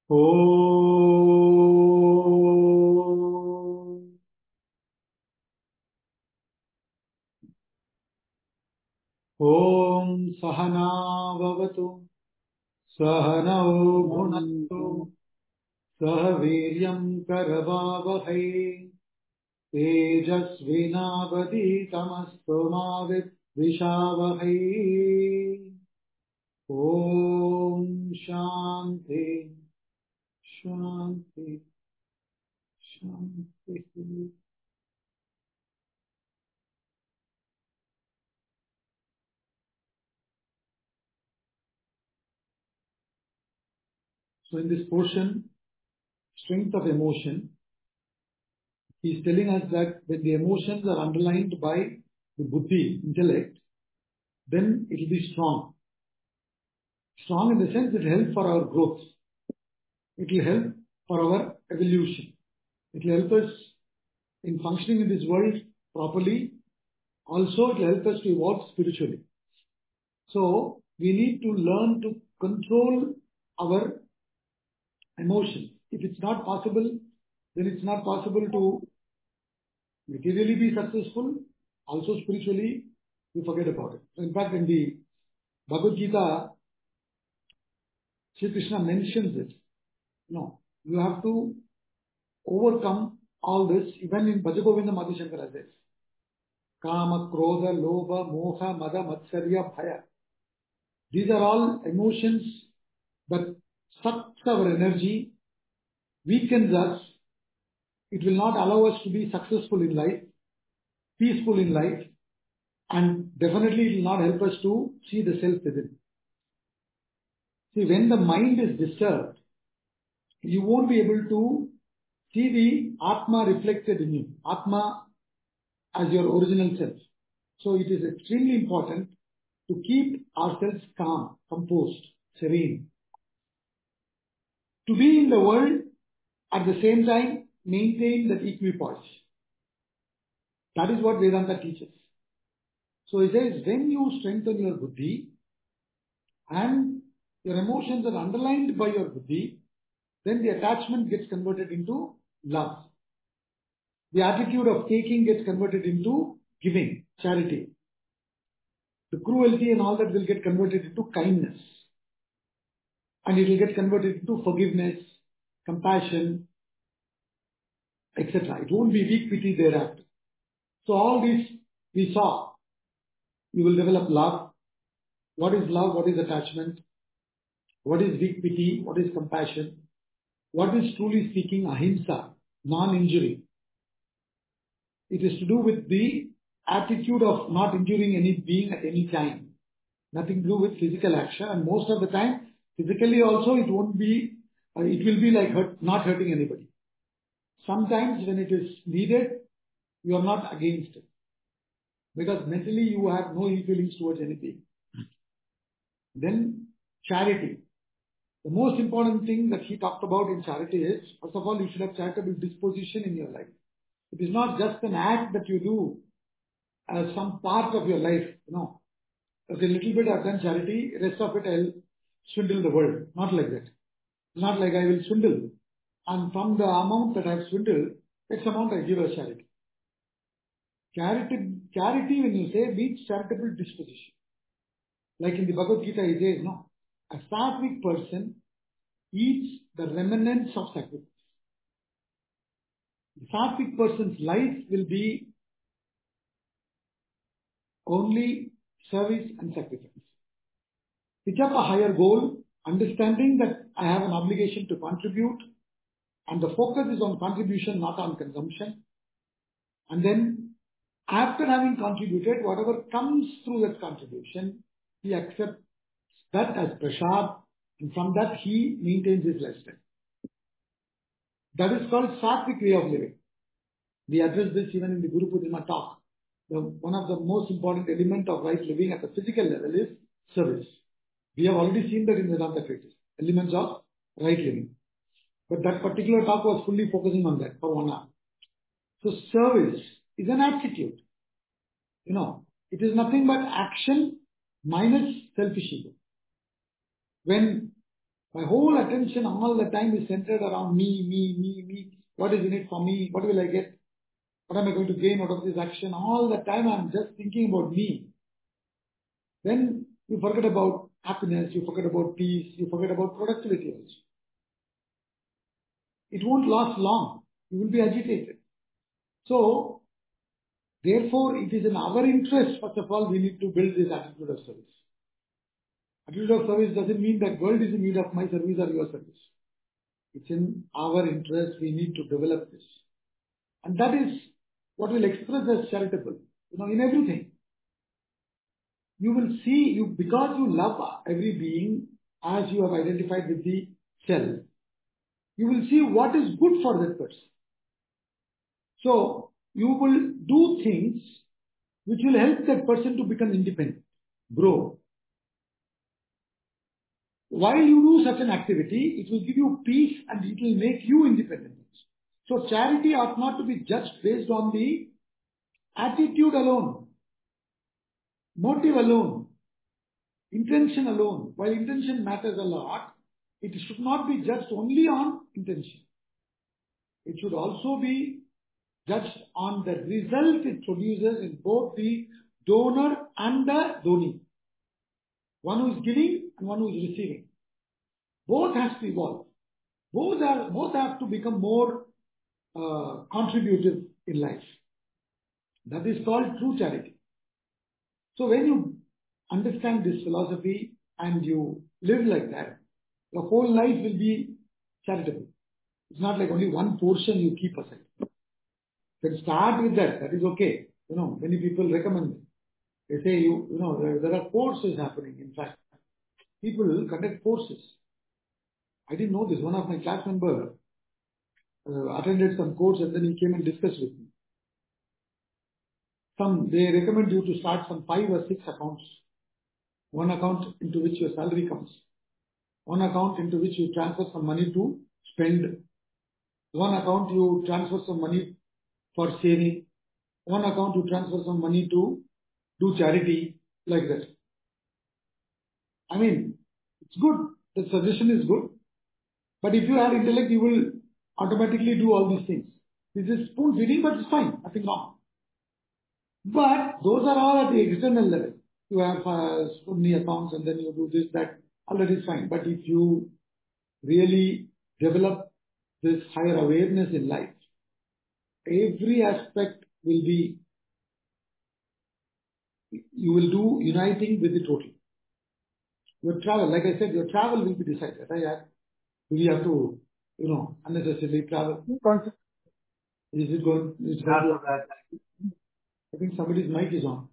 Om Sahana Bhavatu Sahanau Bhunaktu Sahaviryam Karavavahai Tejasvinavaditamastu Vishavahai. Om Shanti Shanti Shanti. So in this portion, strength of emotion, he is telling us that when the emotions are underlined by the buddhi, intellect, then it will be strong. Strong in the sense it will help for our growth. It will help for our evolution. It will help us in functioning in this world properly. Also, it will help us to evolve spiritually. So, we need to learn to control our emotions. If it's not possible, then it's not possible to materially be successful. Also, spiritually, we forget about it. So in fact, in the Bhagavad Gita, Sri Krishna mentions it. No, you have to overcome all this. Even in Bhajagovinda Madhu Shankara says, Kama, Krodha, Lobha, Moha, Mada, Matsarya, Bhaya. These are all emotions that sucks our energy, weakens us. It will not allow us to be successful in life, peaceful in life, and definitely it will not help us to see the self within. See, when the mind is disturbed, you won't be able to see the Atma reflected in you, Atma as your original self. So it is extremely important to keep ourselves calm, composed, serene. To be in the world, at the same time, maintain that equipoise. That is what Vedanta teaches. So he says, when you strengthen your buddhi and your emotions are underlined by your buddhi, then the attachment gets converted into love. The attitude of taking gets converted into giving, charity. The cruelty and all that will get converted into kindness. And it will get converted into forgiveness, compassion, etc. It won't be weak pity thereafter. So all this we saw. You will develop love. What is love? What is attachment? What is weak pity? What is compassion? What is truly speaking ahimsa, non-injury? It is to do with the attitude of not injuring any being at any time. Nothing to do with physical action, and most of the time, physically also it won't be, it will be like not hurting anybody. Sometimes when it is needed, you are not against it. Because mentally you have no ill feelings towards anything. Then charity. The most important thing that he talked about in charity is, first of all, you should have charitable disposition in your life. It is not just an act that you do as some part of your life. No. As a little bit I've done charity, rest of it I'll swindle the world. Not like that. Not like I will swindle. And from the amount that I've swindled, X amount I give as charity. Charity, when you say, means charitable disposition. Like in the Bhagavad Gita, he says, no, a sattvic person eats the remnants of sacrifice. The sattvic person's life will be only service and sacrifice. Pick up a higher goal, understanding that I have an obligation to contribute, and the focus is on contribution, not on consumption. And then, after having contributed, whatever comes through that contribution, he accepts that as prasad, and from that he maintains his lifestyle. That is called sattvic way of living. We address this even in the Guru Purnima talk. One of the most important elements of right living at the physical level is service. We have already seen that in Vedanta treatise, elements of right living. But that particular talk was fully focusing on that for 1 hour. So service is an attitude. It is nothing but action minus selfish ego. When My whole attention all the time is centered around me. What is in it for me? What will I get? What am I going to gain out of this action? All the time I'm just thinking about me. Then you forget about happiness, you forget about peace, you forget about productivity also. It won't last long. You will be agitated. So, therefore, it is in our interest, first of all, we need to build this attitude of service. Attitude of service doesn't mean that world is in need of my service or your service. It's in our interest. We need to develop this. And that is what will express as charitable. In everything. You will see, because you love every being as you have identified with the self, you will see what is good for that person. So, you will do things which will help that person to become independent, grow. While you do such an activity, it will give you peace and it will make you independent. So charity ought not to be judged based on the attitude alone, motive alone, intention alone. While intention matters a lot, it should not be judged only on intention. It should also be judged on the result it produces in both the donor and the donee. One who is giving and one who is receiving. Both has to evolve. Both have to become more contributive in life. That is called true charity. So when you understand this philosophy and you live like that, your whole life will be charitable. It's not like only one portion you keep aside. You can start with that. That is okay. Many people recommend it. They say, there are courses happening. In fact, people conduct courses. I didn't know this. One of my class members attended some course and then he came and discussed with me. They recommend you to start some 5 or 6 accounts. One account into which your salary comes. One account into which you transfer some money to spend. One account you transfer some money for saving. One account you transfer some money to do charity, like that. I mean, it's good. The suggestion is good. But if you have intellect, you will automatically do all these things. This is spoon feeding, but it's fine. Nothing wrong. But those are all at the external level. You have so many accounts and then you do this, that, all that is fine. But if you really develop this higher awareness in life, every aspect will be, you will do uniting with the total. Your travel, like I said, your travel will be decided. Do we have to, unnecessarily travel? Is it going? I think somebody's mic is on.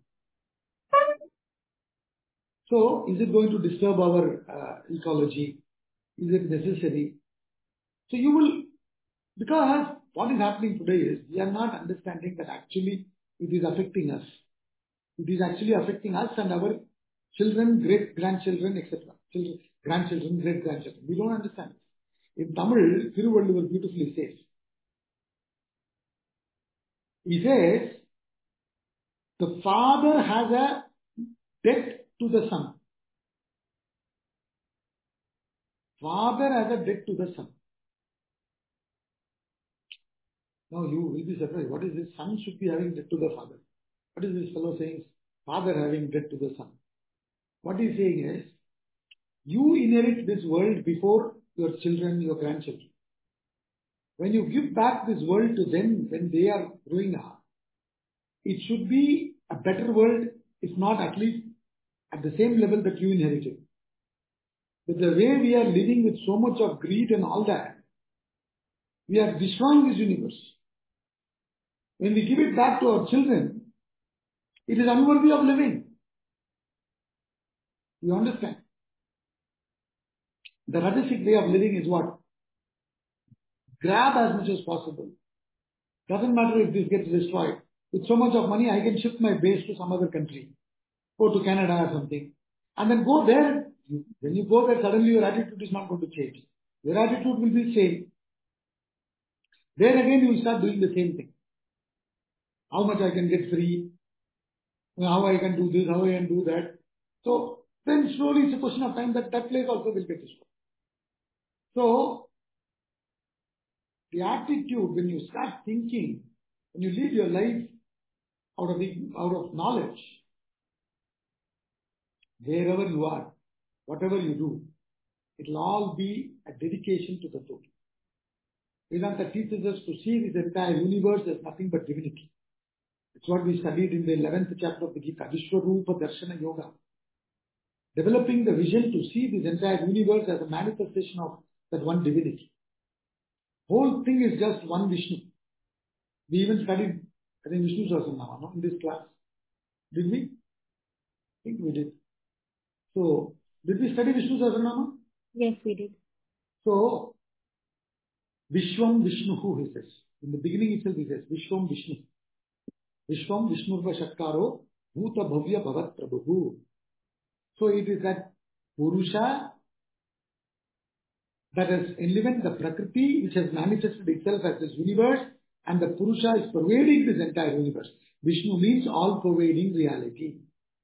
So, is it going to disturb our ecology? Is it necessary? So you will, because what is happening today is, we are not understanding that actually it is affecting us. It is actually affecting us and our children, great-grandchildren, etc. Children, grandchildren, great-grandchildren. We don't understand. In Tamil, Thiruvalluvar beautifully says, he says, the father has a debt to the son. Father has a debt to the son. Now you will be surprised. What is this? Son should be having debt to the father. What is this fellow saying? Father having debt to the son. What he's saying is, you inherit this world before your children, your grandchildren. When you give back this world to them when they are growing up, it should be a better world, if not at least at the same level that you inherited. But the way we are living with so much of greed and all that, we are destroying this universe. When we give it back to our children, it is unworthy of living. You understand? The Rajasic way of living is what? Grab as much as possible. Doesn't matter if this gets destroyed. With so much of money, I can shift my base to some other country. Go to Canada or something. And then go there. When you go there, suddenly your attitude is not going to change. Your attitude will be the same. There again, you will start doing the same thing. How much I can get free. How I can do this, how I can do that. So, then slowly it's a question of time that place also will get destroyed. So, the attitude, when you start thinking, when you live your life out of knowledge, wherever you are, whatever you do, it will all be a dedication to the truth. Vedanta teaches us to see this entire universe as nothing but divinity. It's what we studied in the 11th chapter of the Gita, Vishwarupa Darshana Yoga. Developing the vision to see this entire universe as a manifestation of that one divinity. Whole thing is just one Vishnu. We even studied, I think, Vishnu Sahasranama, no, in this class. Did we? I think we did. So, did we study Vishnu Sahasranama? Yes, we did. So, Vishwam Vishnuhu, he says. In the beginning itself he says, Vishwam Vishnu. Vishwam Vishnurva Shatkaro Bhuta Bhavya Bhavat Prabhu. So it is that Purusha that has enlivened the Prakriti which has manifested itself as this universe, and the Purusha is pervading this entire universe. Vishnu means all pervading reality.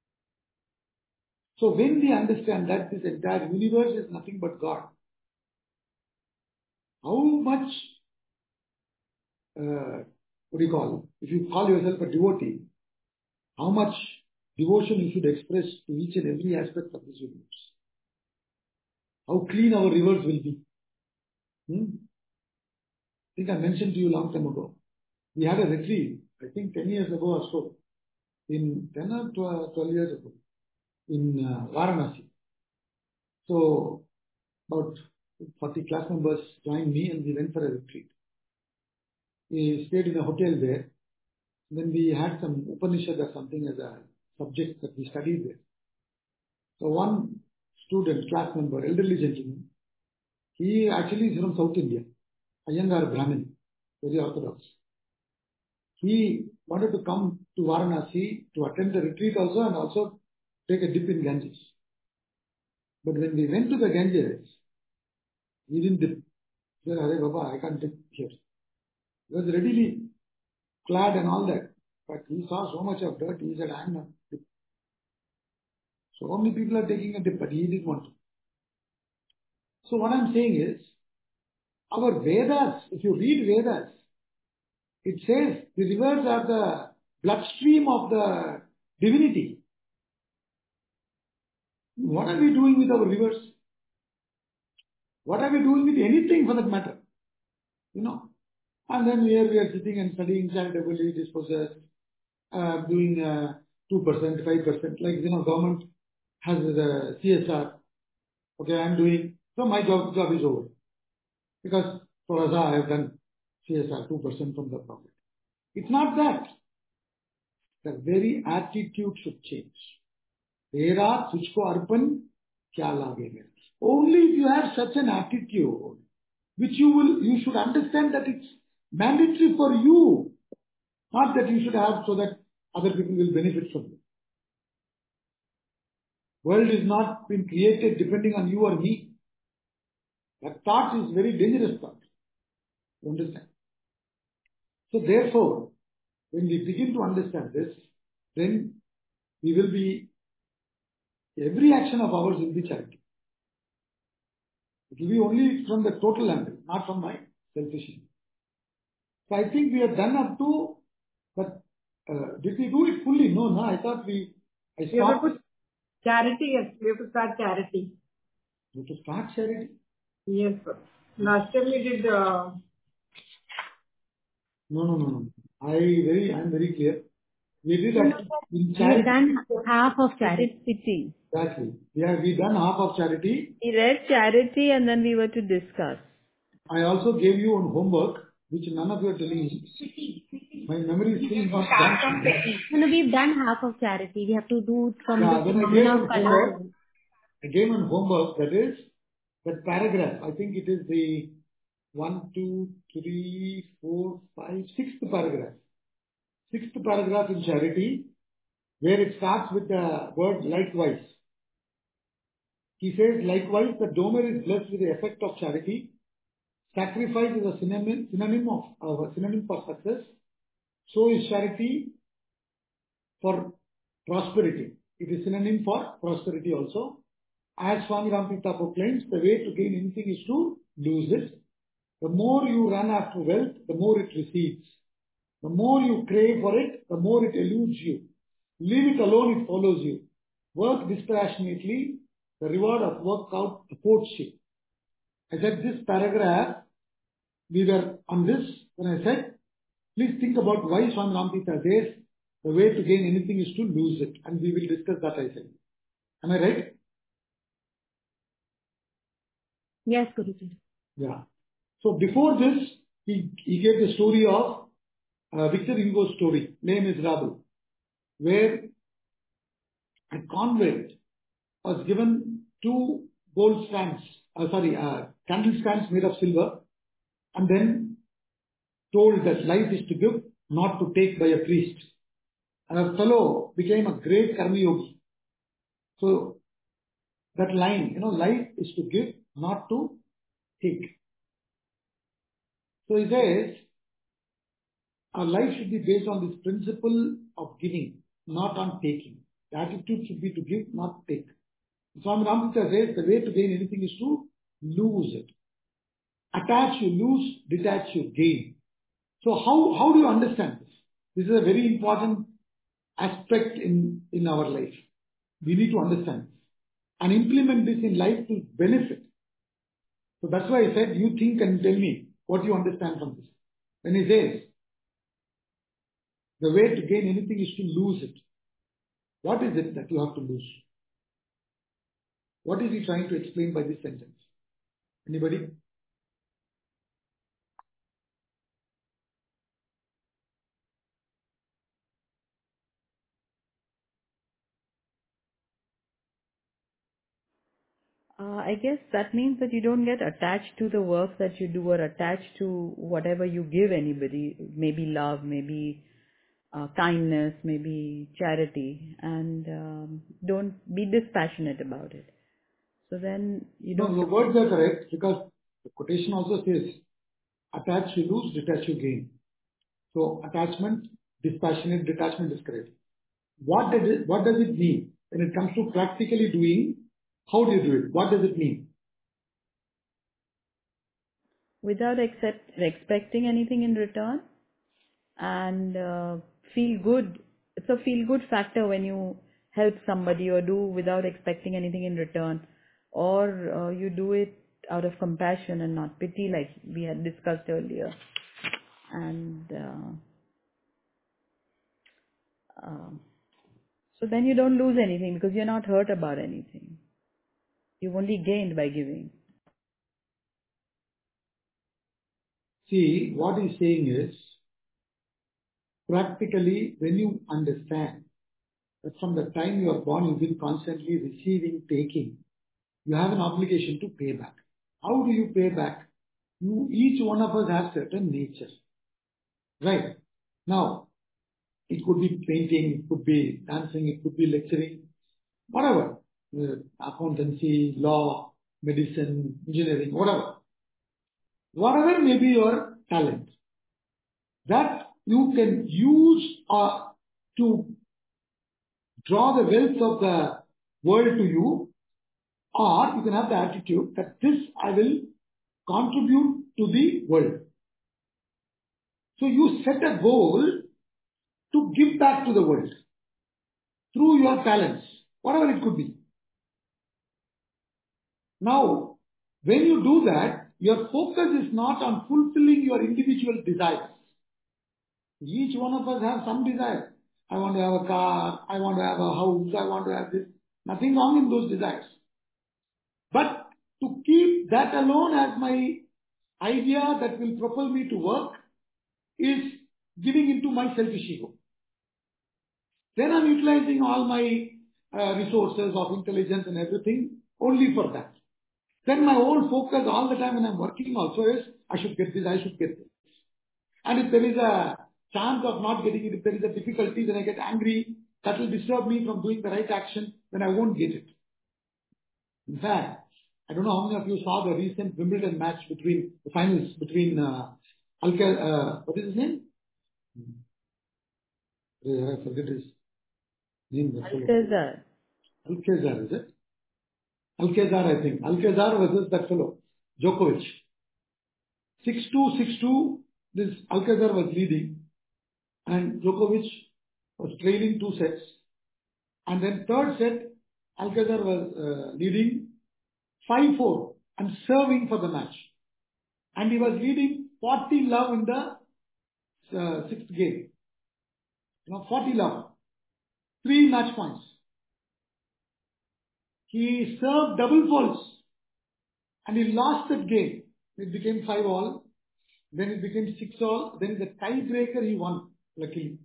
So when we understand that this entire universe is nothing but God, how much, what do you call, if you call yourself a devotee, how much devotion you should express to each and every aspect of this universe. How clean our rivers will be. I think I mentioned to you a long time ago. We had a retreat, I think 10 years ago or so, in 10 or 12 years ago, in Varanasi. So, about 40 class members joined me and we went for a retreat. We stayed in a hotel there. Then we had some Upanishad or something as a subject that we studied there. So one student, class member, elderly gentleman, he actually is from South India, Iyengar Brahmin, very orthodox. He wanted to come to Varanasi to attend the retreat also and also take a dip in Ganges. But when we went to the Ganges, he didn't dip. He said, Hare Baba, I can't dip here. He was readily clad and all that. But he saw so much of dirt, he said, I am not dip. So many people are taking a dip, but he didn't want to. So what I'm saying is, our Vedas, if you read Vedas, it says the rivers are the bloodstream of the divinity. What are we doing with our rivers? What are we doing with anything for that matter? You know. And then here we are sitting and studying charitably, dispossessed, doing 2%, 5%, like, you know, government has the CSR. Okay, I'm doing, so my job is over. Because for us, I have done CSR 2% from the profit. It's not that. The very attitude should change. Tera tujhko arpan kya lagega. Only if you have such an attitude, which you should understand that it's mandatory for you, not that you should have so that other people will benefit from it. World is not been created depending on you or me. That thought is very dangerous thought. You understand? So therefore, when we begin to understand this, then we will be, every action of ours will be charity. It will be only from the total angle, not from my selfishness. So I think we have done up to, but did we do it fully? No, I thought I stopped. We have to put charity, yes. We have to start charity. We have to start charity? Yes, sir. Last time we did... No. I'm very clear. We did in charity. We have done half of charity. Exactly. We done half of charity. We read charity and then we were to discuss. I also gave you on homework, which none of you are telling me. My memory is still not done. No, we've done half of charity. We have to do from the phenomenon of color. I gave on homework, that is, that paragraph. I think it is the 1, 2, 3, 4, 5, 6th paragraph. 6th paragraph in charity, where it starts with the word likewise. He says, likewise, the donor is blessed with the effect of charity. Sacrifice is a synonym for success. So is charity for prosperity. It is synonym for prosperity also. As Swami Rampita proclaims, the way to gain anything is to lose it. The more you run after wealth, the more it recedes. The more you crave for it, the more it eludes you. Leave it alone, it follows you. Work dispassionately, the reward of work out affords you. I said this paragraph, we were on this when I said, please think about why Swami Rampita says the way to gain anything is to lose it. And we will discuss that, I said. Am I right? Yes, Guruji. Yeah. So before this, he gave the story of Victor Hugo's story, Les Miserables, where a convict was given two gold stands, candle stands made of silver, and then told that life is to give, not to take by a priest. And a fellow became a great karma yogi. So that line, life is to give, not to take. So he says, our life should be based on this principle of giving, not on taking. The attitude should be to give, not take. Swami Rampita says the way to gain anything is to lose it. Attach you lose, detach you gain. So how do you understand this? This is a very important aspect in our life. We need to understand this and implement this in life to benefit. So that's why I said you think and tell me what you understand from this. When he says the way to gain anything is to lose it, what is it that you have to lose? What is he trying to explain by this sentence? Anybody? I guess that means that you don't get attached to the work that you do or attached to whatever you give anybody, maybe love, maybe kindness, maybe charity, and don't be dispassionate about it. So then you don't... No, the words are correct because the quotation also says, attach you lose, detach you gain. So attachment, dispassionate detachment is correct. What does it mean? When it comes to practically doing, how do you do it? What does it mean? Without expecting anything in return, and feel good. It's a feel good factor when you help somebody or do without expecting anything in return, or you do it out of compassion and not pity, like we had discussed earlier. And so then you don't lose anything because you're not hurt about anything. You've only gained by giving. See, what he's saying is, practically, when you understand that from the time you are born, you've been constantly receiving, taking, you have an obligation to pay back. How do you pay back? Each one of us has certain nature. Right? Now, it could be painting, it could be dancing, it could be lecturing, whatever. Accountancy, law, medicine, engineering, whatever. Whatever may be your talent, that you can use to draw the wealth of the world to you, or you can have the attitude that this I will contribute to the world. So you set a goal to give back to the world through your talents, whatever it could be. Now, when you do that, your focus is not on fulfilling your individual desires. Each one of us have some desire. I want to have a car, I want to have a house, I want to have this. Nothing wrong in those desires. But to keep that alone as my idea that will propel me to work is giving into my selfish ego. Then I'm utilizing all my resources of intelligence and everything only for that. Then my whole focus all the time when I'm working also is, I should get this, I should get this. And if there is a chance of not getting it, if there is a difficulty, then I get angry. That will disturb me from doing the right action, then I won't get it. In fact, I don't know how many of you saw the recent Wimbledon match between the finals between what is his name? I forget his name. Alcazar. Alcazar, is it? Alcazar, I think. Alcazar versus that fellow, Djokovic. 6-2, 6-2. This Alcazar was leading and Djokovic was trailing 2 sets. And then third set, Alcazar was leading 5-4 and serving for the match. And he was leading 40-love in the 6th game. 40-love. 3 match points. He served double faults and he lost that game. It became 5-all. Then it became 6-all. Then the tiebreaker he won, luckily.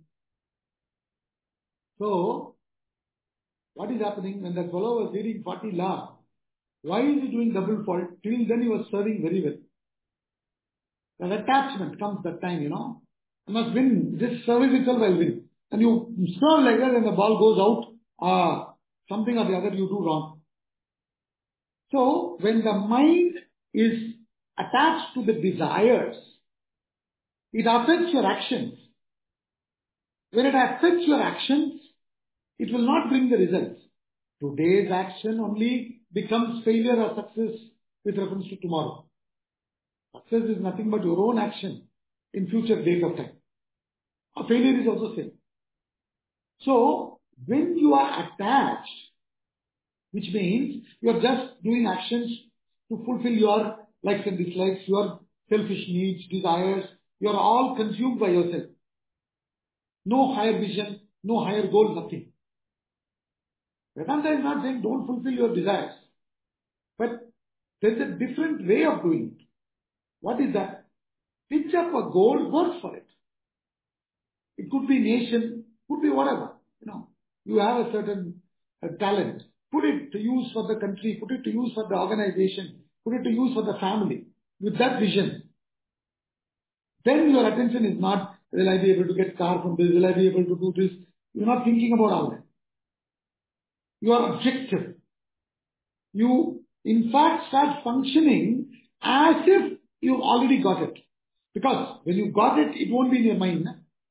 So, what is happening when the fellow was leading 40-love? Why is he doing double fault? Till then he was serving very well. That attachment comes that time, You must win. This service itself will win. And you serve like that and the ball goes out. Something or the other you do wrong. So, when the mind is attached to the desires, it affects your actions. When it affects your actions, it will not bring the results. Today's action only becomes failure or success with reference to tomorrow. Success is nothing but your own action in future date of time. A failure is also same. So, when you are attached, which means you are just doing actions to fulfill your likes and dislikes, your selfish needs, desires, you are all consumed by yourself. No higher vision, no higher goal, nothing. Vedanta is not saying don't fulfill your desires. But there is a different way of doing it. What is that? Pitch up a goal, work for it. It could be nation, could be whatever. You have a certain talent. Put it to use for the country, put it to use for the organization, put it to use for the family. With that vision. Then your attention is not, will I be able to get car from this, will I be able to do this? You're not thinking about all that. You are objective. You, in fact, start functioning as if you've already got it. Because when you got it, it won't be in your mind.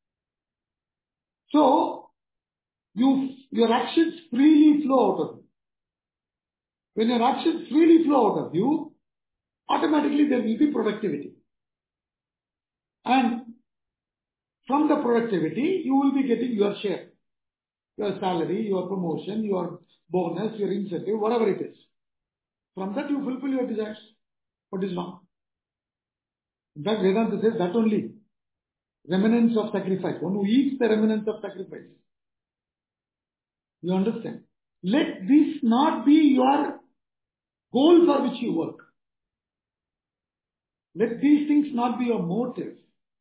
So, your actions freely flow out of you. When your actions freely flow out of you, automatically there will be productivity. And from the productivity, you will be getting your share. Your salary, your promotion, your bonus, your incentive, whatever it is. From that you fulfill your desires. What is wrong? In fact, Vedanta says that only. Remnants of sacrifice. One who eats the remnants of sacrifice. You understand? Let this not be your goal for which you work. Let these things not be your motive.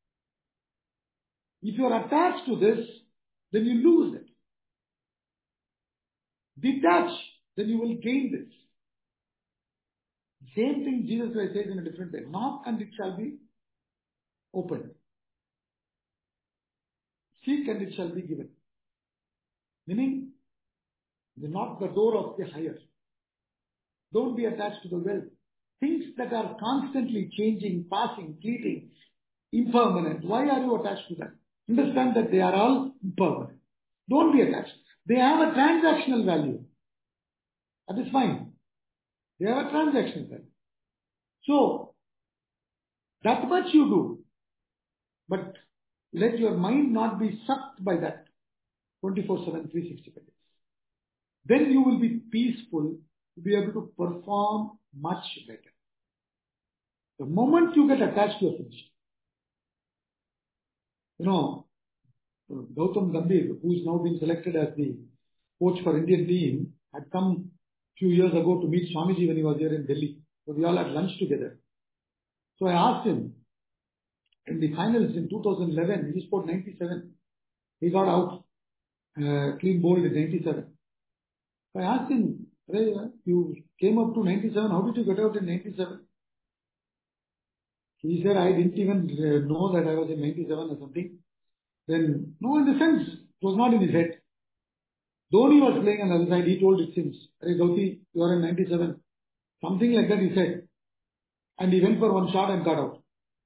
If you are attached to this, then you lose it. Detach, then you will gain this. Same thing Jesus Christ says in a different way. Knock and it shall be opened. Seek and it shall be given. Meaning, knock the door of the higher. Don't be attached to the wealth. Things that are constantly changing, passing, fleeting, impermanent. Why are you attached to that? Understand that they are all impermanent. Don't be attached. They have a transactional value. That is fine. They have a transactional value. So, that much you do. But let your mind not be sucked by that 24/7, 365 days. Then you will be peaceful to be able to perform much better. The moment you get attached to a finished. Gautam Gambhir, who is now being selected as the coach for Indian team, had come a few years ago to meet Swamiji when he was here in Delhi. So we all had lunch together. So I asked him, in the finals in 2011, he scored 97. He got out, clean bowled in 97. So I asked him, you came up to 97, how did you get out in 97? He said, I didn't even know that I was in 97 or something. Then, no, in the sense, it was not in his head. Dhoni was playing on the other side, he told it seems, Hey Gauti, you are in 97. Something like that he said. And he went for one shot and got out.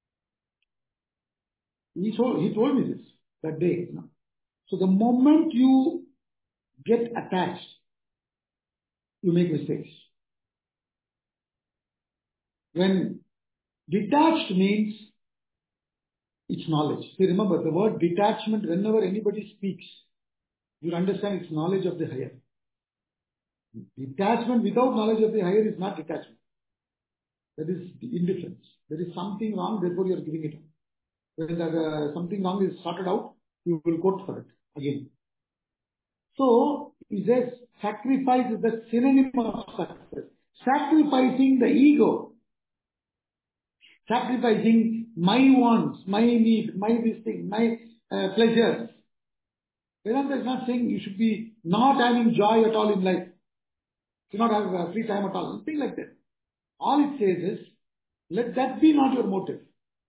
He told me this that day. So the moment you get attached, you make mistakes. When detached means it's knowledge. See, remember the word detachment, whenever anybody speaks, you understand it's knowledge of the higher. Detachment without knowledge of the higher is not detachment. That is indifference. There is something wrong, therefore you are giving it up. When something wrong is sorted out, you will quote for it again. So, he says sacrifice is the synonym of success. Sacrificing the ego. Sacrificing my wants, my needs, my this thing, my pleasures. Vedanta is not saying you should be not having joy at all in life. You should not have free time at all. Nothing like that. All it says is, let that be not your motive.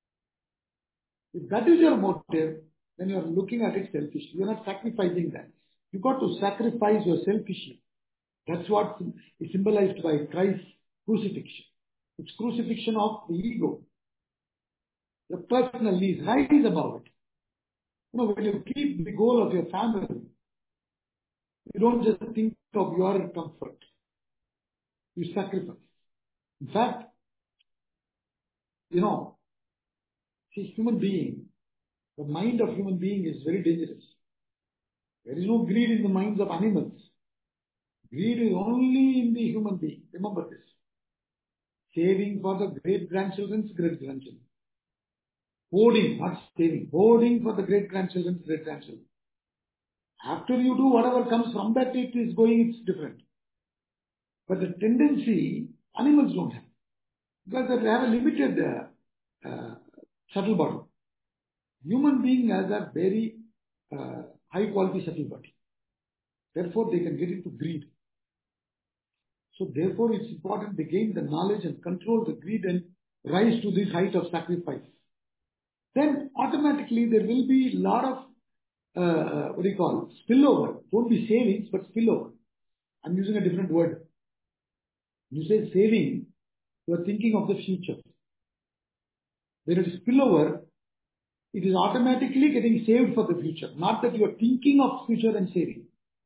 If that is your motive, then you are looking at it selfishly. You are not sacrificing that. You got to sacrifice your selfishly. That's what is symbolized by Christ's crucifixion. It's crucifixion of the ego. The personal needs. Rise above it. You know, when you keep the goal of your family, you don't just think of your comfort. You sacrifice. In fact, you know, see, human being, the mind of human being is very dangerous. There is no greed in the minds of animals. Greed is only in the human being. Remember this. Saving for the great-grandchildren's great-grandchildren. Hoarding, not saving. Hoarding for the great-grandchildren's great-grandchildren. After you do whatever comes from that, it is going, it's different. But the tendency, animals don't have. Because they have a limited subtle body. Human being has a very high quality subtle body. Therefore, they can get into greed. So therefore, it's important they gain the knowledge and control the greed and rise to this height of sacrifice. Then automatically there will be a lot of spillover. Don't be savings, but spillover. I'm using a different word. You say saving, you are thinking of the future. When it is spillover, it is automatically getting saved for the future. Not that you are thinking of future and saving.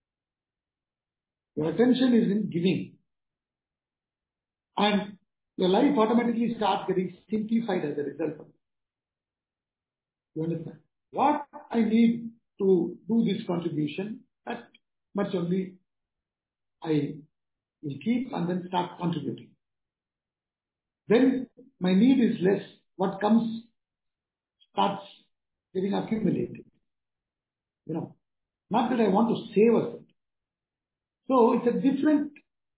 Your attention is in giving. And your life automatically starts getting simplified as a result of it. You understand? What I need to do this contribution, that much only I will keep and then start contributing. Then my need is less. What comes starts getting accumulated. You know, not that I want to save us. So it's a different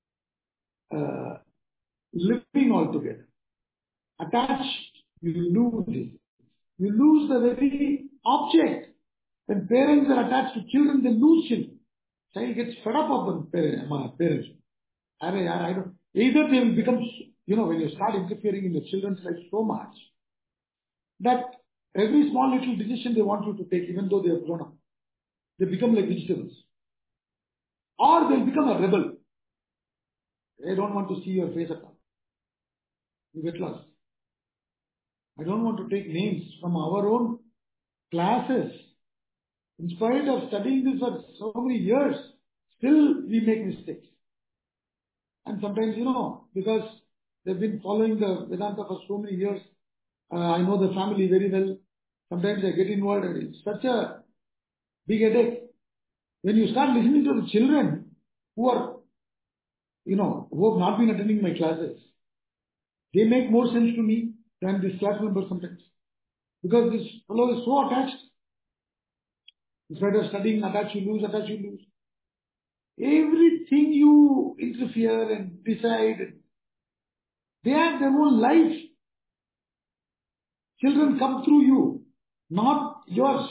living altogether. Attached, you lose it. You lose the very object. When parents are attached to children, they lose children. Child gets fed up of the parents. I don't. Either they will become, you know, when you start interfering in your children's life so much, that every small little decision they want you to take, even though they have grown up, they become like vegetables. Or they'll become a rebel. They don't want to see your face at all. You get lost. I don't want to take names from our own classes. In spite of studying this for so many years, still we make mistakes. And sometimes, you know, because they've been following the Vedanta for so many years, I know the family very well. Sometimes I get involved and it's such a big headache. When you start listening to the children who are, you know, who have not been attending my classes, they make more sense to me than this class member sometimes. Because this fellow is so attached. Instead of studying, attach you lose, attach you lose. Everything you interfere and decide, they have their own life. Children come through you, not yours.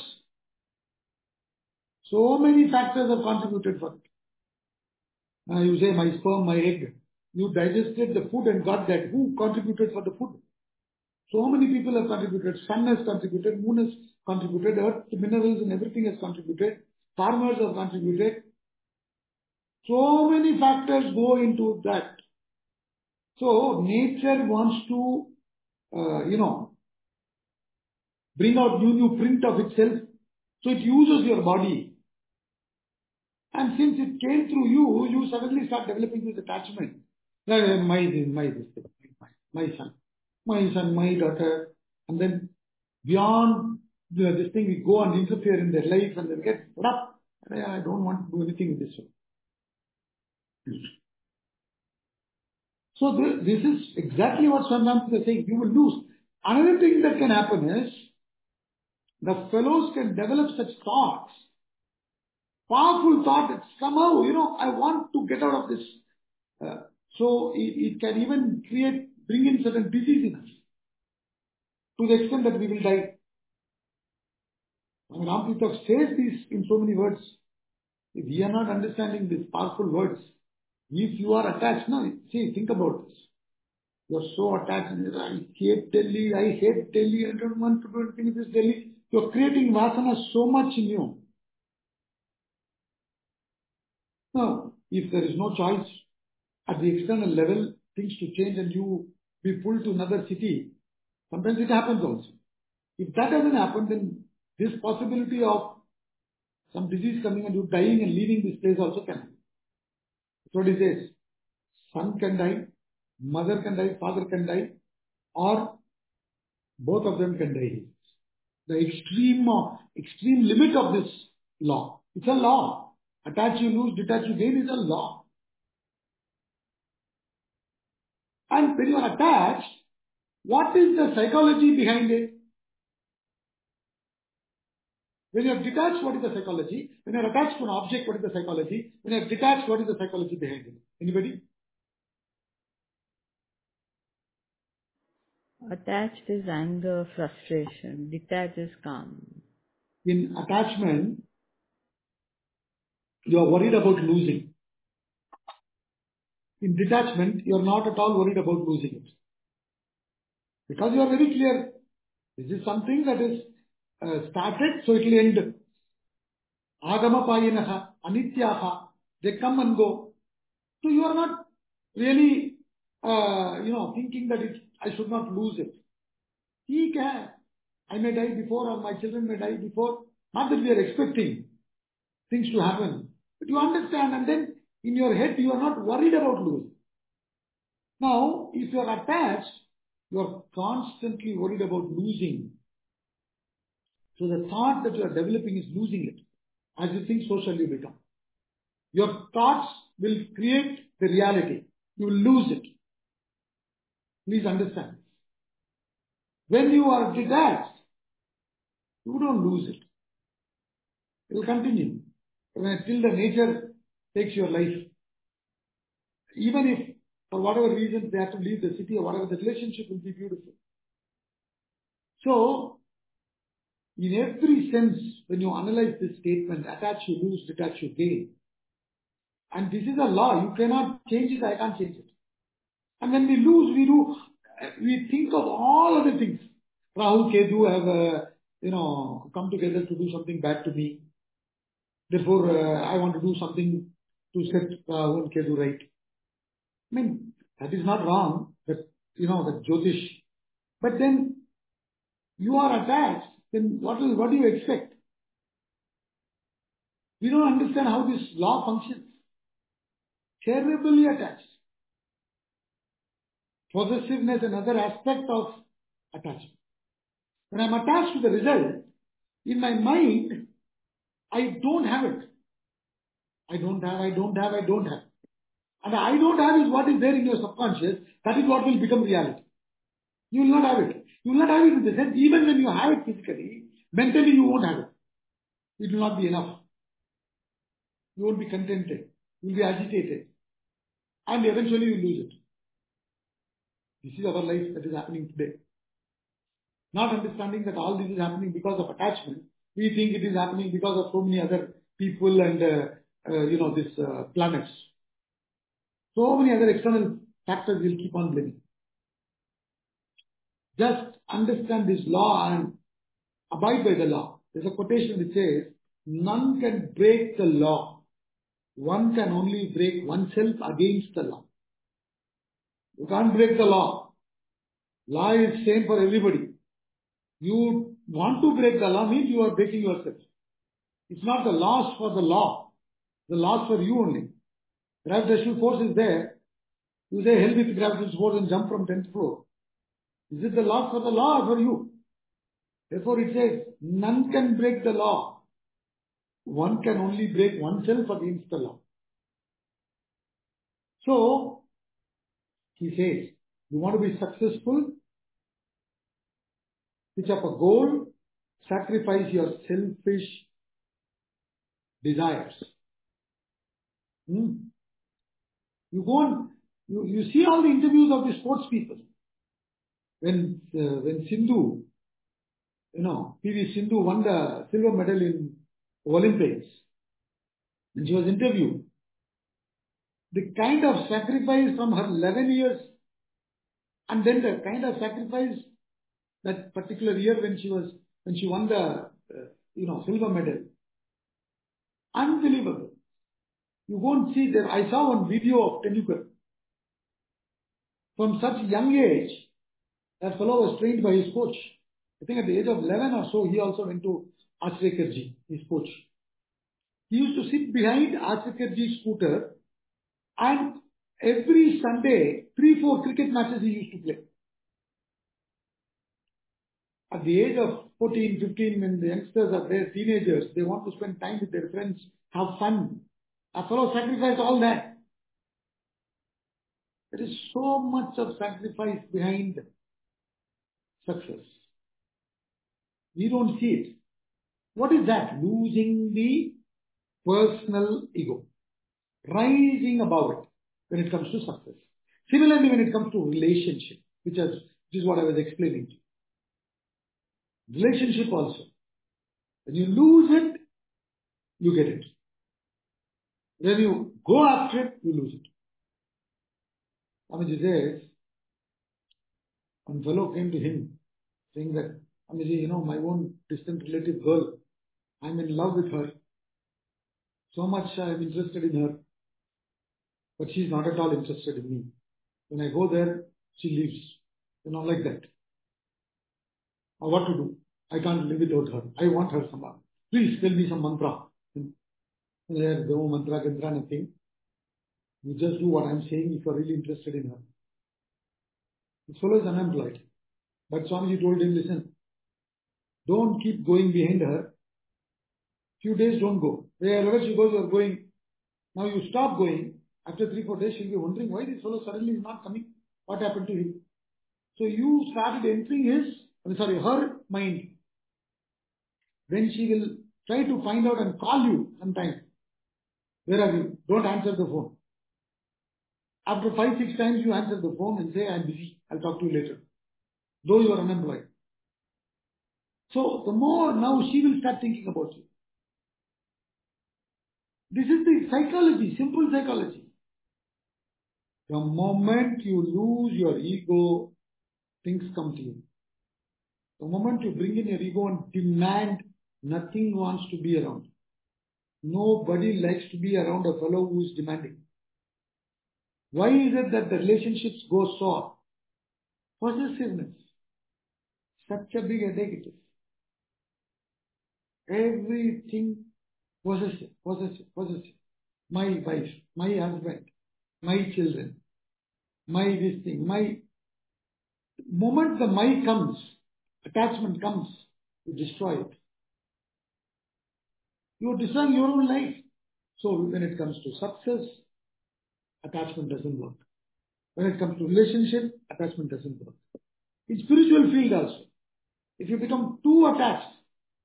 So many factors have contributed for it. You say, my sperm, my egg. You digested the food and got that. Who contributed for the food? So many people have contributed. Sun has contributed, moon has contributed, earth, minerals and everything has contributed. Farmers have contributed. So many factors go into that. So nature wants to, bring out new print of itself. So it uses your body. And since it came through you, you suddenly start developing this attachment. My son. my son, my daughter, and then beyond this thing, we go and interfere in their life and they get fed up. I don't want to do anything in this way. So this is exactly what Swami is saying. You will lose. Another thing that can happen is the fellows can develop such thoughts, powerful thought that somehow, I want to get out of this. So it can even bring in certain disease in us to the extent that we will die. Ramtita says this in so many words. If we are not understanding these powerful words, if you are attached, think about this. You are so attached. I hate Delhi, I don't want to do anything with this Delhi. You are creating vasana so much in you. Now, if there is no choice at the external level, things to change and you be pulled to another city, sometimes it happens also. If that doesn't happen, then this possibility of some disease coming and you dying and leaving this place also can happen. That's what he says. Son can die, mother can die, father can die, or both of them can die. The extreme limit of this law. It's a law. Attach you lose, detach you gain is a law. And when you are attached, what is the psychology behind it? When you are detached, what is the psychology? When you are attached to an object, what is the psychology? When you are detached, what is the psychology behind it? Anybody? Attached is anger, frustration. Detached is calm. In attachment, you are worried about losing. In detachment, you are not at all worried about losing it. Because you are very clear, this is something that is started, so it will end. Agama payinaha, anityaha, they come and go. So you are not really, thinking that I should not lose it. I may die before or my children may die before. Not that we are expecting things to happen. But you understand and then in your head you are not worried about losing. Now, if you are attached, you are constantly worried about losing. So the thought that you are developing is losing it. As you think, so shall you become. Your thoughts will create the reality. You will lose it. Please understand. When you are detached, you don't lose it. It will continue. Till the nature takes your life. Even if, for whatever reason, they have to leave the city or whatever, the relationship will be beautiful. So, in every sense, when you analyze this statement, attach you lose, detach you gain. And this is a law. You cannot change it. I can't change it. And when we lose, we think of all other things. Rahu, Ketu have, come together to do something bad to me. Therefore, I want to do something to set Rahu and Ketu right. I mean, that is not wrong, that Jyotish. But then, you are attached, then what do you expect? We don't understand how this law functions. Terribly attached. Possessiveness, another aspect of attachment. When I'm attached to the result, in my mind, I don't have it. I don't have. And I don't have is what is there in your subconscious. That is what will become reality. You will not have it. You will not have it in the sense, even when you have it physically, mentally you won't have it. It will not be enough. You won't be contented. You will be agitated. And eventually you lose it. This is our life that is happening today. Not understanding that all this is happening because of attachment. We think it is happening because of so many other people and, these planets. So many other external factors will keep on blaming. Just understand this law and abide by the law. There's a quotation which says, none can break the law. One can only break oneself against the law. You can't break the law. Law is same for everybody. You want to break the law means you are breaking yourself. It's not the laws for the law. The laws for you only. Gravitational force is there. You say hell with gravitational force and jump from 10th floor. Is it the law for the law or for you? Therefore it says, none can break the law. One can only break oneself against the law. So, he says, you want to be successful? Pitch up a goal, sacrifice your selfish desires. You go on, you see all the interviews of the sports people. When Sindhu, PV Sindhu won the silver medal in Olympics, and she was interviewed, the kind of sacrifice from her 11 years, and then the kind of sacrifice that particular year when she won the silver medal, unbelievable. You won't see there. I saw one video of Tendulkar. From such young age, that fellow was trained by his coach. I think at the age of 11 or so, he also went to Achrekar, his coach. He used to sit behind Achrekarji's scooter, and every Sunday, 3-4 cricket matches he used to play. At the age of 14, 15, when the youngsters are there, teenagers, they want to spend time with their friends, have fun. A fellow sacrificed all that. There is so much of sacrifice behind success. We don't see it. What is that? Losing the personal ego. Rising above it when it comes to success. Similarly, when it comes to relationship, which is what I was explaining to you. Relationship also. When you lose it, you get it. When you go after it, you lose it. Swamiji says, one fellow came to him saying that, Swamiji, my own distant relative girl, I'm in love with her. So much I'm interested in her. But she's not at all interested in me. When I go there, she leaves. Like that. Now what to do? I can't live without her. I want her somehow. Please tell me some mantra. There's no mantra, nothing. You just do what I'm saying if you're really interested in her. This fellow is unemployed. But Swamiji told him, listen, don't keep going behind her. Few days don't go. Wherever she goes, you're going. Now you stop going. After 3-4 days, she'll be wondering why this fellow suddenly is not coming. What happened to him? So you started entering her mind. Then she will try to find out and call you sometime. Where are you? Don't answer the phone. After 5-6 times you answer the phone and say, I'm busy. I'll talk to you later. Though you are unemployed. So the more now she will start thinking about you. This is the psychology, simple psychology. The moment you lose your ego, things come to you. The moment you bring in your ego and demand, nothing wants to be around. Nobody likes to be around a fellow who is demanding. Why is it that the relationships go sour? Possessiveness. Such a big headache it is. Everything possessive. My wife, my husband, my children, my this thing, my... moment the my comes, attachment comes, you destroy it. You are destroying your own life. So when it comes to success, attachment doesn't work. When it comes to relationship, attachment doesn't work. In spiritual field also, if you become too attached,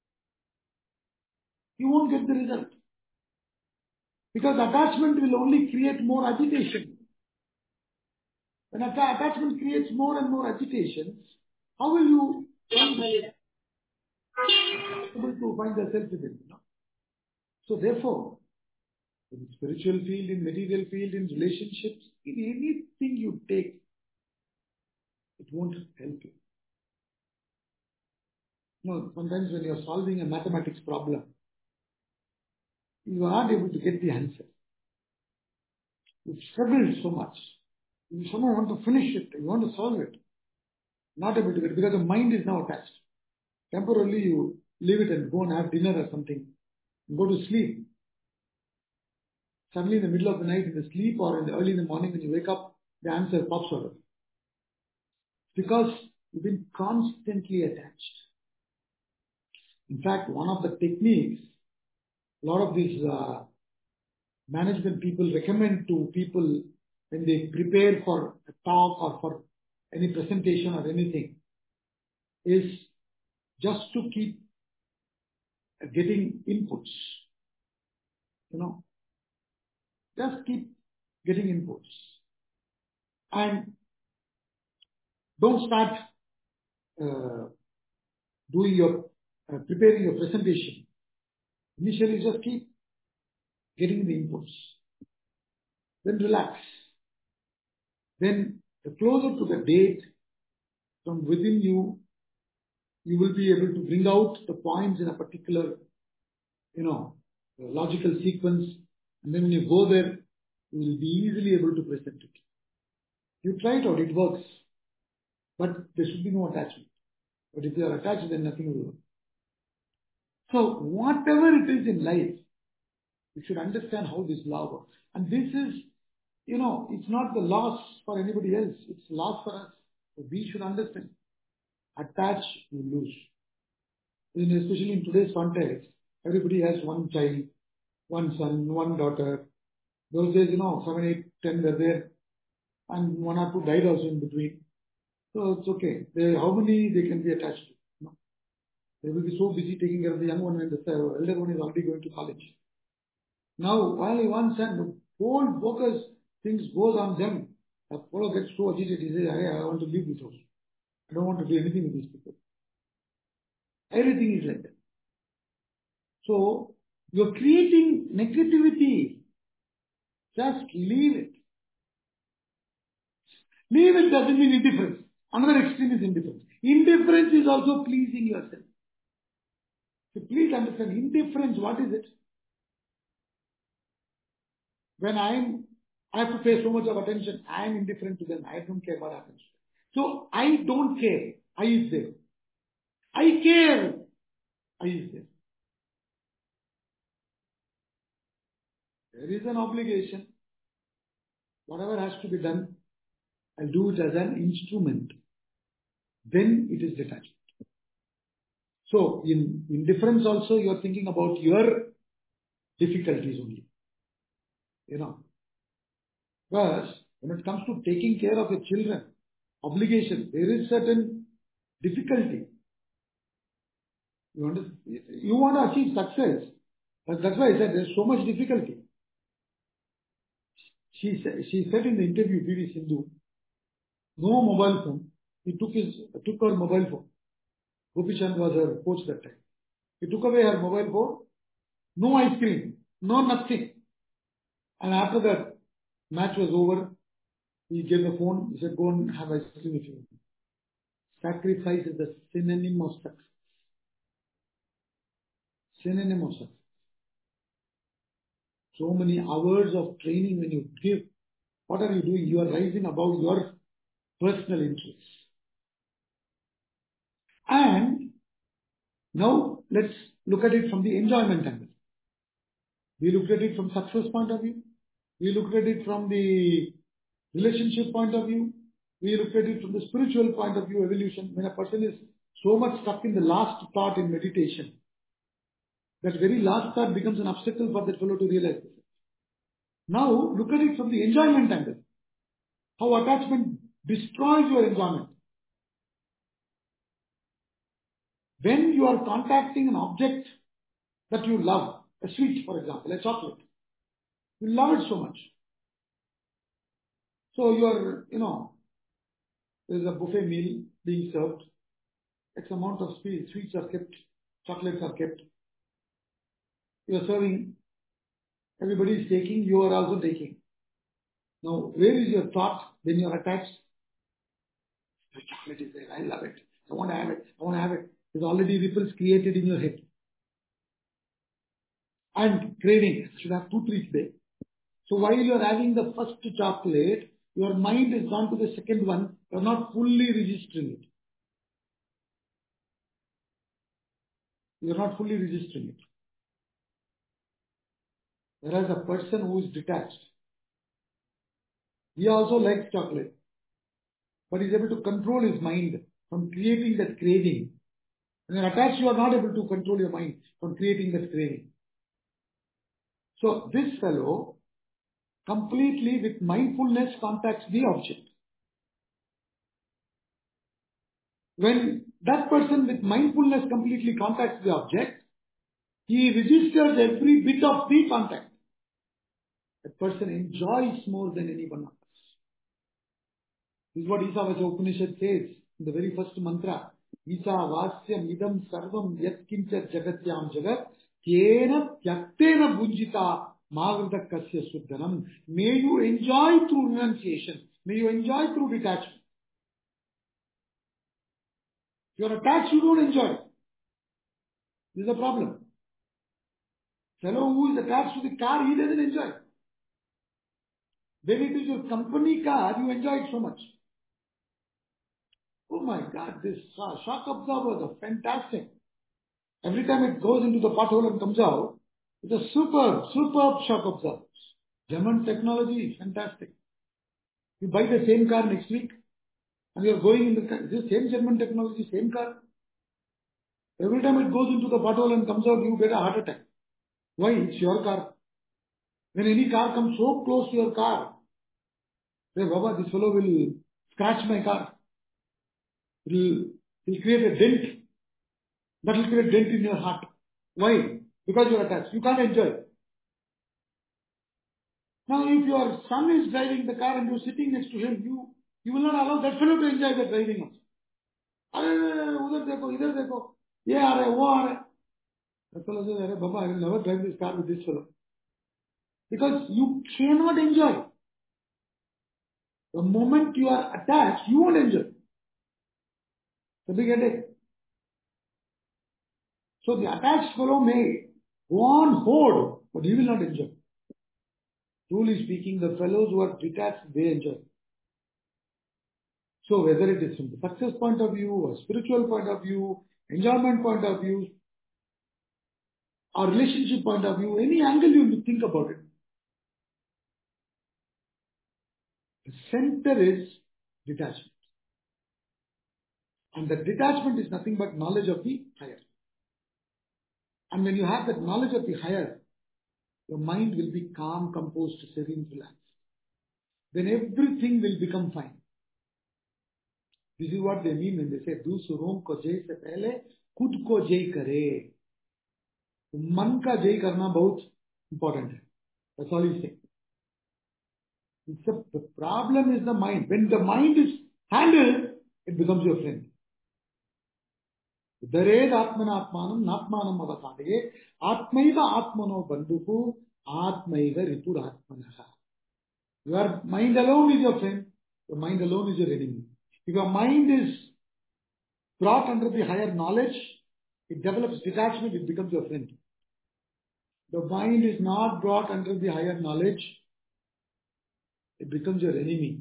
you won't get the result. Because attachment will only create more agitation. When attachment creates more and more agitations, how will you be able to find yourself within? So therefore, in spiritual field, in material field, in relationships, in anything you take, it won't help you. Sometimes when you're solving a mathematics problem, you are not able to get the answer. You've struggled so much. You somehow want to finish it, you want to solve it. Not able to get it because the mind is now attached. Temporarily you leave it and go and have dinner or something. And go to sleep. Suddenly in the middle of the night, in the sleep or early in the morning when you wake up, the answer pops out. Because you've been constantly attached. In fact, one of the techniques a lot of these management people recommend to people when they prepare for a talk or for any presentation or anything is just to keep getting inputs. Just keep getting inputs. And don't start preparing your presentation. Initially, just keep getting the inputs. Then relax. Then the closer to the date, from within you, you will be able to bring out the points in a particular, logical sequence. And then when you go there, you will be easily able to present it. You try it out, it works. But there should be no attachment. But if you are attached, then nothing will work. So whatever it is in life, you should understand how this law works. And this is, it's not the loss for anybody else. It's loss for us. So we should understand. Attach, you lose. Especially in today's context, everybody has one child, one son, one daughter. Those days, 7, 8, 10 were there. And 1 or 2 died also in between. So it's okay. How many they can be attached to? They will be so busy taking care of the young one and the elder one is already going to college. Now, while he wants and the whole focus, things goes on them. The fellow gets so agitated, he says, I want to leave this house. I don't want to do anything with these people. Everything is like that. So, you're creating negativity. Just leave it. Leave it doesn't mean indifference. Another extreme is indifference. Indifference is also pleasing yourself. So please understand, indifference, what is it? When I have to pay so much of attention, I am indifferent to them. I don't care what happens. So I don't care. I is there. I care. I is there. There is an obligation. Whatever has to be done, I'll do it as an instrument. Then it is detachment. So in indifference also, you are thinking about your difficulties only. Whereas when it comes to taking care of your children, obligation, there is certain difficulty. You want to achieve success. That's why I said there's so much difficulty. She said in the interview, PV Sindhu, no mobile phone. He took her mobile phone. Gopi Chand was her coach that time. He took away her mobile phone. No ice cream. No nothing. And after that match was over, he gave the phone. He said, go and have ice cream if you want. Sacrifice is the synonym of success. Synonym of success. So many hours of training when you give. What are you doing? You are rising above your personal interests. And now let's look at it from the enjoyment angle. We looked at it from success point of view. We looked at it from the relationship point of view. We looked at it from the spiritual point of view, evolution. When a person is so much stuck in the last thought in meditation, that very last thought becomes an obstacle for that fellow to realize this. Now look at it from the enjoyment angle. How attachment destroys your enjoyment. When you are contacting an object that you love, a sweet for example, a chocolate, you love it so much. So you are, there's a buffet meal being served. X amount of sweets are kept, chocolates are kept. You are serving, everybody is taking, you are also taking. Now, where is your thought when you are attached? The chocolate is there, I love it. I want to have it, I want to have it. There's already ripples created in your head. And craving, I should have 2, 3 today. So while you are having the first chocolate, your mind has gone to the second one, you are not fully registering it. You are not fully registering it. Whereas a person who is detached, he also likes chocolate, but he is able to control his mind from creating that craving. When you're attached, you are not able to control your mind from creating that craving. So this fellow completely with mindfulness contacts the object. When that person with mindfulness completely contacts the object, he registers every bit of the contact. That person enjoys more than anyone else. This is what Isavacha Upanishad says in the very first mantra. Isa vasyam idam sarvam yatkincha jagatyam jagat kyena tyaktena bunjita mavrita kasya suddhanam. May you enjoy through renunciation. May you enjoy through detachment. If you are attached, you don't enjoy. This is the problem. Fellow who is attached to the car, he doesn't enjoy. When it is your company car, you enjoy it so much. Oh my God, this shock absorbers are fantastic. Every time it goes into the pothole and comes out, it's a superb shock absorbers. German technology, fantastic. You buy the same car next week, and you are going in the car, this same German technology, same car. Every time it goes into the pothole and comes out, you get a heart attack. Why? It's your car. When any car comes so close to your car, say, Baba, this fellow will scratch my car. He'll create a dent. That will create a dent in your heart. Why? Because you are attached. You can't enjoy it. Now, if your son is driving the car and you are sitting next to him, you will not allow that fellow to enjoy the driving also. Udhar dekho, idhar dekho. Ye aa raha hai, wo aa raha hai. That fellow says, Baba, I will never drive this car with this fellow. Because you cannot enjoy. The moment you are attached, you won't enjoy. It's a big headache. So the attached fellow may go on hoard, but he will not enjoy. Truly speaking, the fellows who are detached, they enjoy. So whether it is from the success point of view, or spiritual point of view, enjoyment point of view, or relationship point of view, any angle you think about it, the center is detachment. And the detachment is nothing but knowledge of the higher. And when you have that knowledge of the higher, your mind will be calm, composed, serene, relaxed. Then everything will become fine. This is what they mean when they say, दूसरों को जय से पहले खुद को जय करे. मन का जय करना बहुत important है. That's all he said. Except the problem is the mind. When the mind is handled, it becomes your friend. Dared atmanatmanam natmanam avasadaye atmaiva atmano bandhuku atmaiva ripuratmanaha. Your mind alone is your friend. Your mind alone is your enemy. If your mind is brought under the higher knowledge, it develops detachment, it becomes your friend. The mind is not brought under the higher knowledge, it becomes your enemy.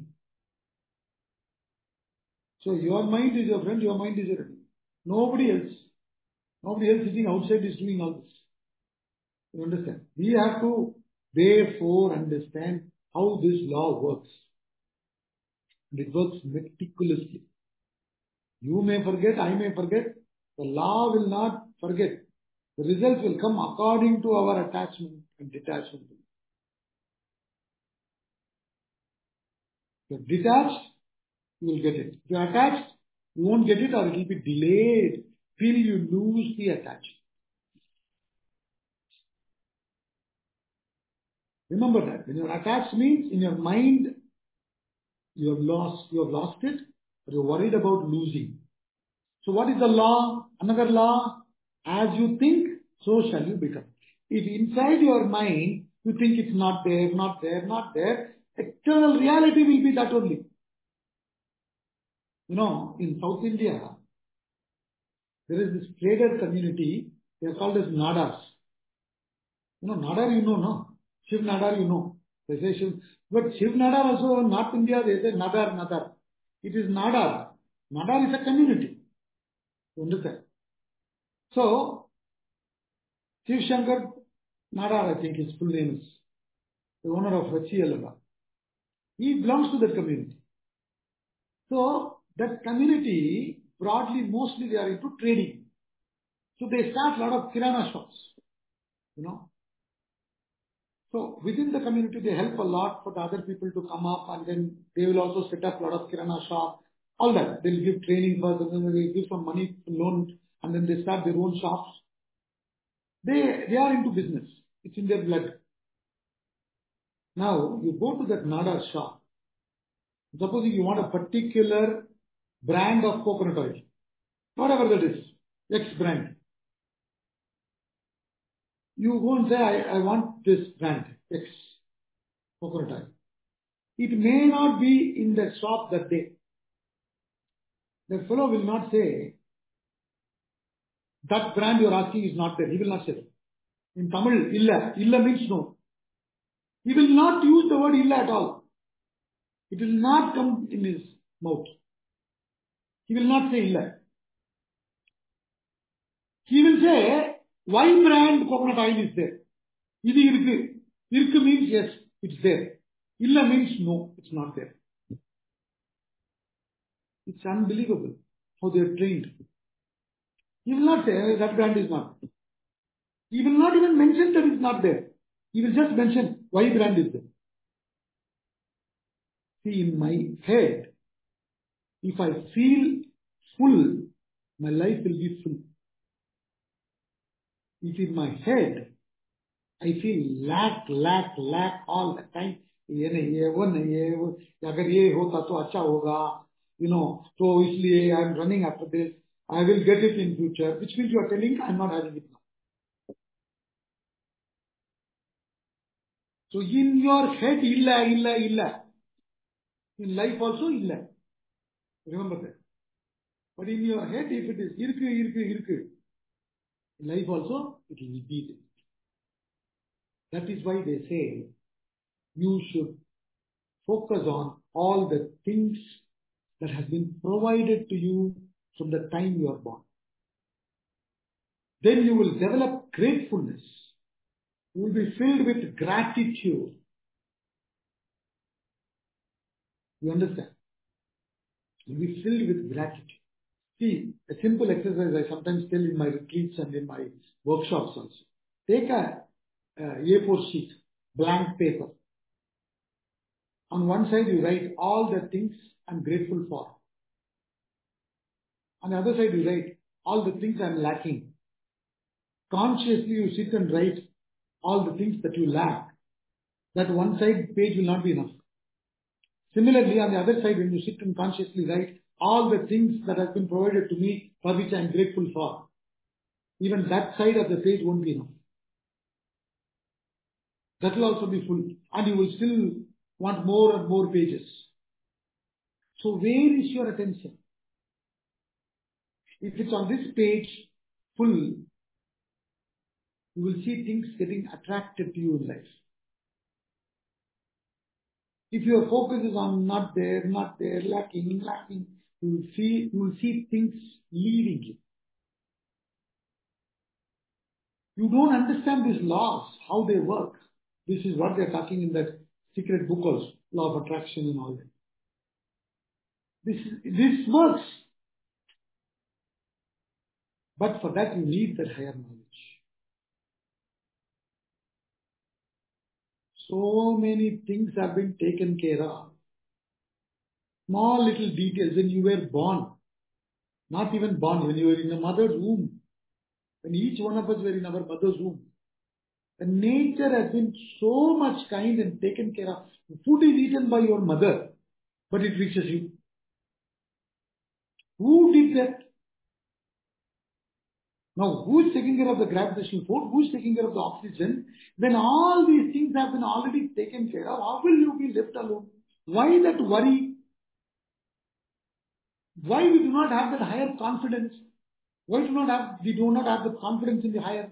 So your mind is your friend, your mind is your enemy. Nobody else sitting outside is doing all this. You understand? We have to therefore understand how this law works. And it works meticulously. You may forget, I may forget. The law will not forget. The results will come according to our attachment and detachment. If you're detached, you will get it. If you're attached, you won't get it, or it will be delayed till you lose the attachment. Remember that. When you're attached means in your mind, you have lost it, but you're worried about losing. So what is the law? Another law, as you think, so shall you become. If inside your mind, you think it's not there, not there, not there, external reality will be that only. You know, in South India, there is this trader community, they are called as Nadars. You know, Nadar you know, no? Shiv Nadar you know. They say Shiv. But Shiv Nadar also in North India, they say Nadar. It is Nadar. Nadar is a community. You understand? So, Shiv Shankar Nadar, I think his full name is, the owner of HCL. He belongs to that community. So, that community, broadly, mostly they are into trading. So they start a lot of kirana shops, you know. So within the community, they help a lot for the other people to come up, and then they will also set up a lot of kirana shop, all that. They'll give training first, and then they give some money loan, and then they start their own shops. They are into business. It's in their blood. Now, you go to that Nada shop. Supposing you want a particular brand of coconut oil, whatever that is, X brand. You go and say, I want this brand, X coconut oil. It may not be in the shop that day. The fellow will not say, that brand you are asking is not there. He will not say that. In Tamil, illa. Illa means no. He will not use the word illa at all. It will not come in his mouth. He will not say illa. He will say, why brand coconut oil is there? Idu irukku. Irukku means yes, it's there. Illa means no, it's not there. It's unbelievable how they are trained. He will not say that brand is not. He will not even mention that it's not there. He will just mention why brand is there. See, in my head, if I feel full, my life will be full. If in my head, I feel lack all the time. अगर ये होता तो अच्छा होगा, so इसलिए I am running after this. I will get it in future, which means you are telling I am not having it now. So in your head, illa. In life also, illa. Remember that. But in your head, if it is irku, in life also, it will be there. That is why they say, you should focus on all the things that have been provided to you from the time you are born. Then you will develop gratefulness. You will be filled with gratitude. You understand? You will be filled with gratitude. See, a simple exercise I sometimes tell in my retreats and in my workshops also. Take a A4 sheet, blank paper. On one side you write all the things I'm grateful for. On the other side you write all the things I'm lacking. Consciously you sit and write all the things that you lack. That one side page will not be enough. Similarly, on the other side, when you sit and consciously write all the things that have been provided to me for which I am grateful for, even that side of the page won't be enough. That will also be full, and you will still want more and more pages. So where is your attention? If it's on this page full, you will see things getting attracted to you in life. If your focus is on not there, lacking, you will see things leaving you. You don't understand these laws, how they work. This is what they're talking in that secret book also, Law of Attraction and all that. This works. But for that you need that higher knowledge. So many things have been taken care of. Small little details when you were born. Not even born, when you were in a mother's womb. When each one of us were in our mother's womb. The nature has been so much kind and taken care of. Food is eaten by your mother, but it reaches you. Who did that? Now, who is taking care of the gravitational force? Who is taking care of the oxygen? When all these things have been already taken care of, how will you be left alone? Why that worry? Why we do not have that higher confidence? Why we do not have the confidence in the higher?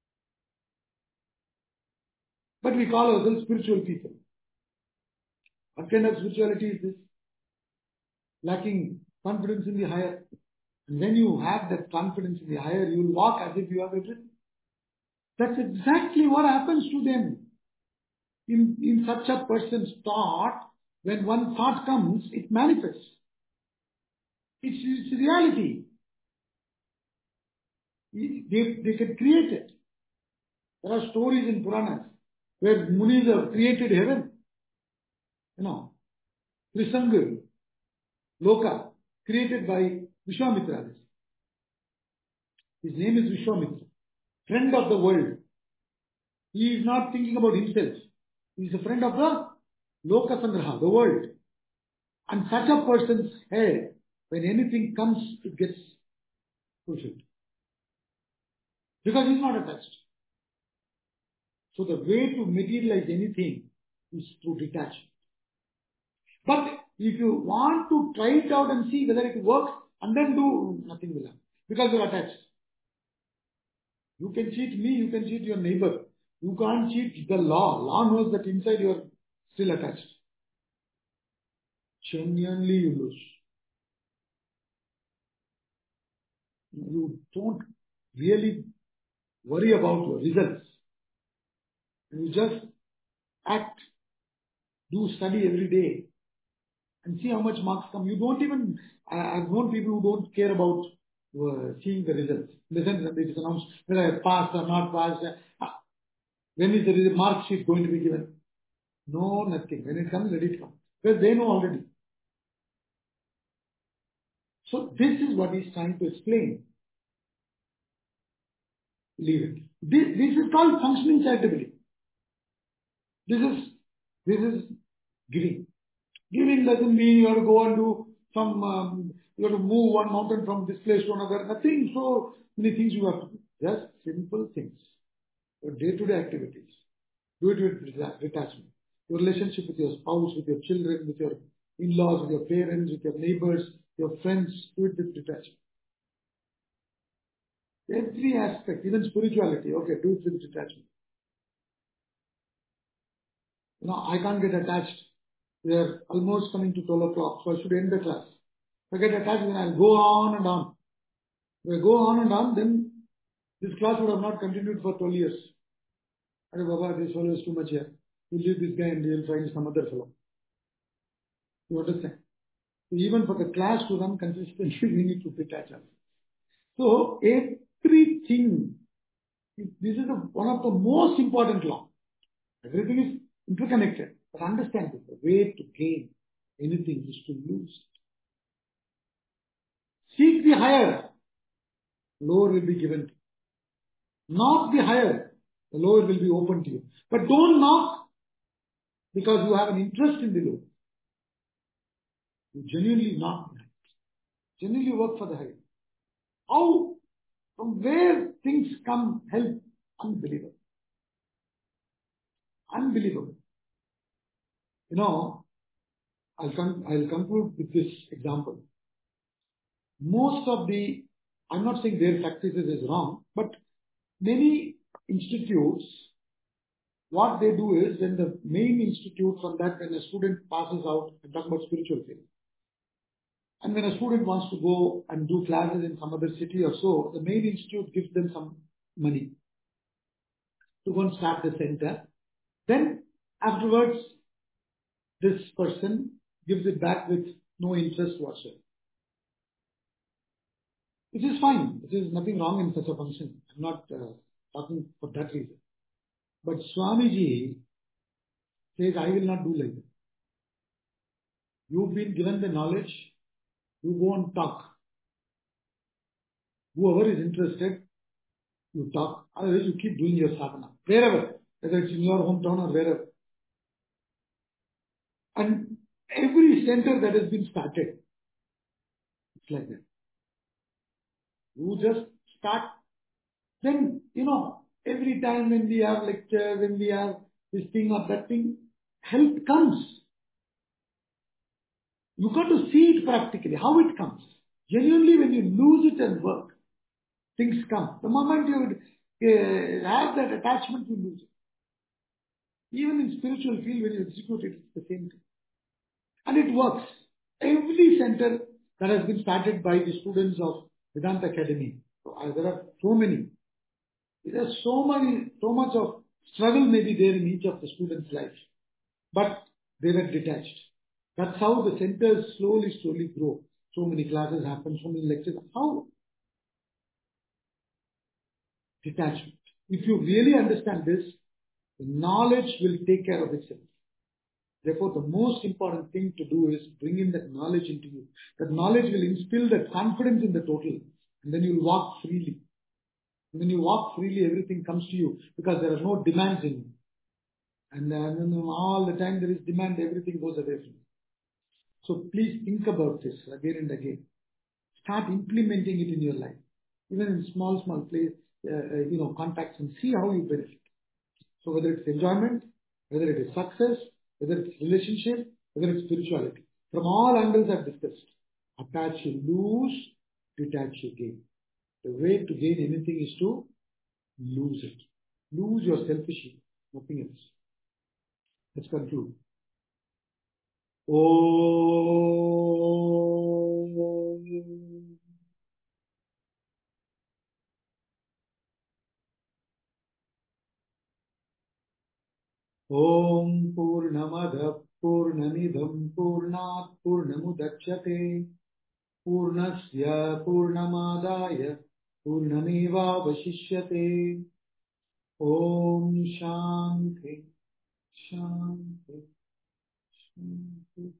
But we call ourselves spiritual people. What kind of spirituality is this? Lacking confidence in the higher. And when you have that confidence in the higher, you will walk as if you have everything. That's exactly what happens to them. In such a person's thought, when one thought comes, it manifests. It's reality. They can create it. There are stories in Puranas where Munis have created heaven. Trisanga, Loka, created by Vishwamitra. His name is Vishwamitra, friend of the world. He is not thinking about himself. He is a friend of the Loka Sangraha, the world. And such a person's head, when anything comes, it gets fulfilled. Because he is not attached. So the way to materialize anything is through detachment. But if you want to try it out and see whether it works and then do, nothing will happen. Because you are attached. You can cheat me, you can cheat your neighbor. You can't cheat the law. Law knows that inside you are still attached. Genuinely you lose. You don't really worry about your results. You just act, do study every day and see how much marks come. You don't even, I've known people who don't care about seeing the results. In the sense that it is announced whether I passed or not passed. When is the mark sheet going to be given? No, nothing. When it comes, let it come. Because they know already. So this is what he's trying to explain. Leave it. This is called functioning charitably. This is giving. Giving doesn't mean you have to go and do some, you have to move one mountain from this place to another. Nothing so many things you have to do. Just simple things. Your day-to-day activities. Do it with detachment. Your relationship with your spouse, with your children, with your in-laws, with your parents, with your neighbors, your friends. Do it with detachment. Every aspect, even spirituality, okay, do it with detachment. I can't get attached. We are almost coming to 12 o'clock, so I should end the class. If I get attached, then I'll go on and on. If I go on and on, then this class would have not continued for 12 years. Arey Baba, this fellow is too much here. We'll leave this guy and we'll find some other fellow. You understand? So even for the class to run consistently, we need to detach ourselves. So everything, this is one of the most important laws. Everything is interconnected. But understand this, the way to gain anything is to lose. Seek the higher, lower will be given to you. Knock the higher, the lower will be open to you. But don't knock because you have an interest in the lower. You genuinely knock the higher. Genuinely work for the higher. How, from where things come, help, unbelievable. Unbelievable. I'll conclude with this example. Most of I'm not saying their practices is wrong, but many institutes, what they do is, when the main institute from that, when a student passes out, I'm talking about spiritual field, and when a student wants to go and do classes in some other city or so, the main institute gives them some money to go and start the center. Then afterwards, this person gives it back with no interest whatsoever. Which is fine. There is nothing wrong in such a function. I'm not talking for that reason. But Swamiji says, I will not do like that. You've been given the knowledge, you go and talk. Whoever is interested, you talk. Otherwise, you keep doing your sadhana. Wherever, whether it's in your hometown or wherever. And every center that has been started, it's like that. You just start. Then, every time when we have lecture, when we have this thing or that thing, help comes. You got to see it practically, how it comes. Genuinely, when you lose it and work, things come. The moment you have that attachment, you lose it. Even in spiritual field, when you execute it, it's the same thing. And it works. Every center that has been started by the students of Vedanta Academy, there are so many. There are so much of struggle may be there in each of the students' lives. But they were detached. That's how the centers slowly grow. So many classes happen, so many lectures. How? Detachment. If you really understand this, the knowledge will take care of itself. Therefore, the most important thing to do is bring in that knowledge into you. That knowledge will instill that confidence in the total, and then you'll walk freely. And when you walk freely, everything comes to you because there are no demands in you. And then all the time there is demand, everything goes away from you. So please think about this again and again. Start implementing it in your life, even in small place, contacts, and see how you benefit. So whether it's enjoyment, whether it is success, whether it's relationship, whether it's spirituality, from all angles I've discussed. Attach you lose, detach you gain. The way to gain anything is to lose it. Lose your selfishness, nothing else. Let's conclude. Om Purnamada Purnamidam Purnat Purnamudachyate Purnasya Purnamadaya Purnameva Vashishyate. Om Shanti Shanti Shanti.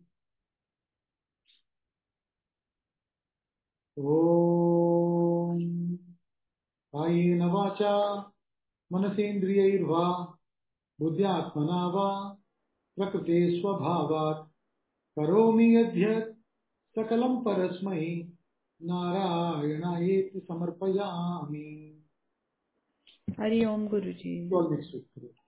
Om Kayena Vacha Manasendriyairva Buddhyatmana va Prakrite Swabhavat Karomi Yadhyat Sakalam Parasmai Narayanaeti Samarpayami. Hari Om Guruji. Till next week.